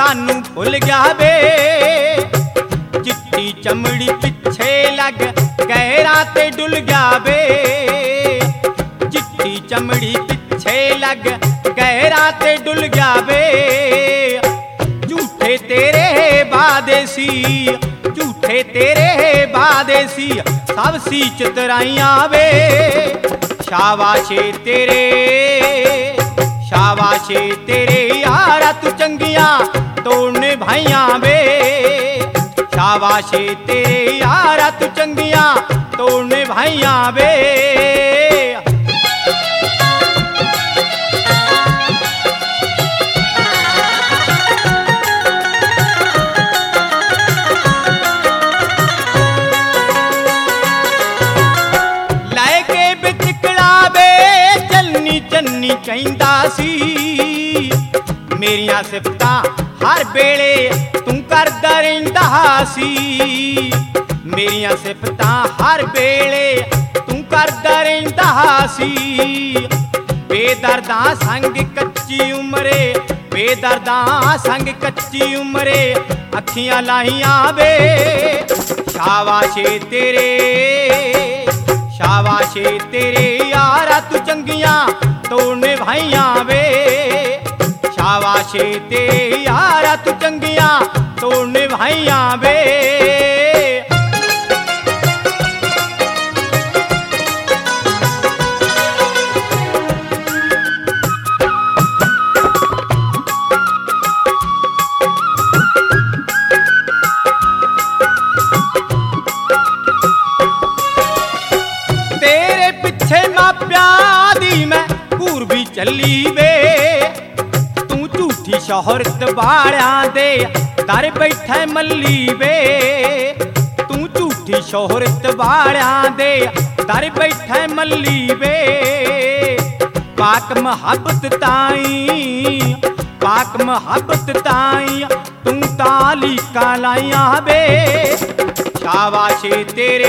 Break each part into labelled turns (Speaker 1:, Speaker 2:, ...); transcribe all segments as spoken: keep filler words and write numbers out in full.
Speaker 1: सानू भुल गया वे। चिट्टी चमड़ी पिछे लग गहरा ते डुल गया वे। चिट्टी चमड़ी पिछे लग गहरा ते डुल गया वे। झूठे तेरे वादे सी, झूठे तेरे वादे सी, सब सी चितराइयां वे। शाबाशे तेरे, शाबाशे तेरे यारा तू चंगियां तोड़ने भाइयां वे। शाबाशे तेरे यारा तू चंगियां तोड़ने भाइयां वे। चन्नी कहंदा सी मेरियां सिफतां हर वेले तू करदा रहिंदा सी। मेरियां सिफतां हर वेले तू करदा रहिंदा सी। बेदर्दां संग कच्ची उमरे, बेदर्दां संग कच्ची उमरे अखियां लाइयां वे। शाबाशे तेरे, शाबाशे तेरे यारा तू चंगियां तोड़ने भाइयां वे। शाबाशे तेरे यारा तू चंगियां तोड़ने भाइयां वे। तेरे पिछे मापिया दी मैं घूर भी चली वे। तू झूठी शोहरत वालियां दे दर बैठे मल्ली वे। तू झूठी शोहरत वालियां दे दर बैठे मल्ली वे। पाक मुहब्बत ताई, पाक मुहब्बत ताई तू तालीका लाइयां वे। शाबाशे तेरे,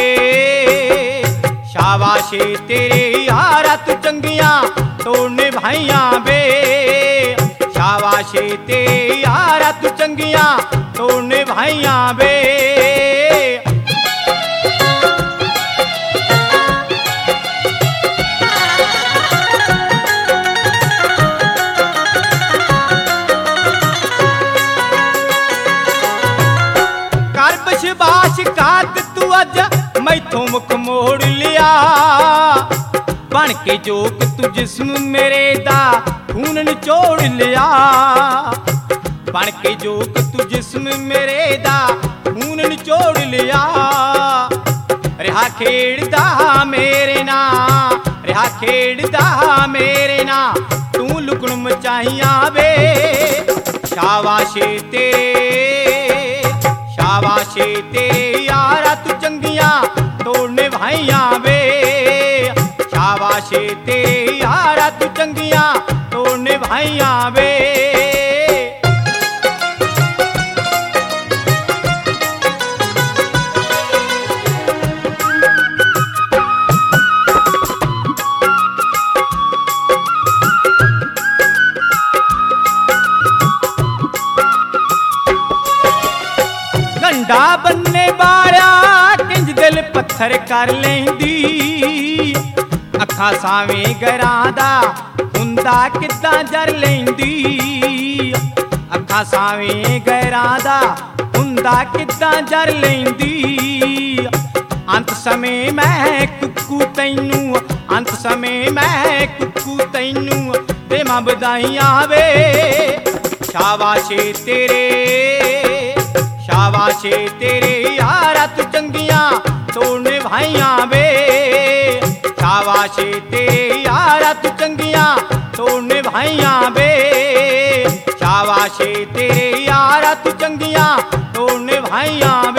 Speaker 1: शाबाशे तेरे यारा तू चंगियां तोड़ने भाइयां वे। शाबाशे तेरे यारा तू चंगियां तोड़ने भाइयां वे। कर बशबाश कात तू अज मैथों मुख मोड़ लिया। बन के जोक तू जिस्म मेरे दा खून निचोड़ लिया। बन के जोक तू जिस्म मेरे दा खून निचोड़ लिया। रिहा खेड़दा मेरे ना, रिहा खेड़दा मेरे ना तू लुकण मचाइयां वे। शाबाशे तेरे, शाबाशे तेरे यारा तू चंगियां तोड़ने भाइयां वे। शाबाशे तेरे यारा तू चंगियां तोड़ने भाइयां वे। गंडा बनने वाला किंज दिल पत्थर कर लेंदी। अखां सावें गरां दा हुंदा किद्दां जर लेंदी। अखां सावें गरां दा हुंदा किद्दां जर लेंदी। अंत समय मैं कुक्कू तैनू, अंत समय मैं कुक्कू तैनू देवां बधाइयां वे। शाबाशे तेरे, शाबाशे तेरे यारा तू चंगियां तोड़ने भाइयां वे। शाबाशे तेरे यारा तू चंगियां तोड़ने भाइयां वे। शाबाशे तेरे यारा तू चंगियां तोड़ने भाइयां वे।